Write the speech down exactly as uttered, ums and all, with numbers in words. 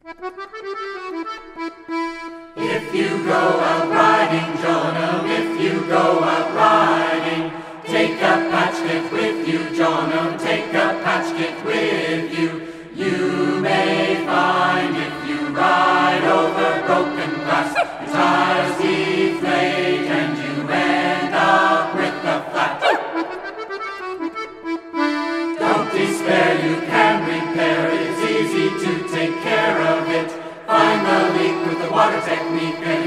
If you go out riding, Jonah, if you go out riding, take a patch kit with you, Jonah, take a patch kit with you. You may find if you ride over broken glass, your tires deflate and you end up with a flat. Don't despair, you can repair, it's easy to take care of it. Find the leak with the water technique and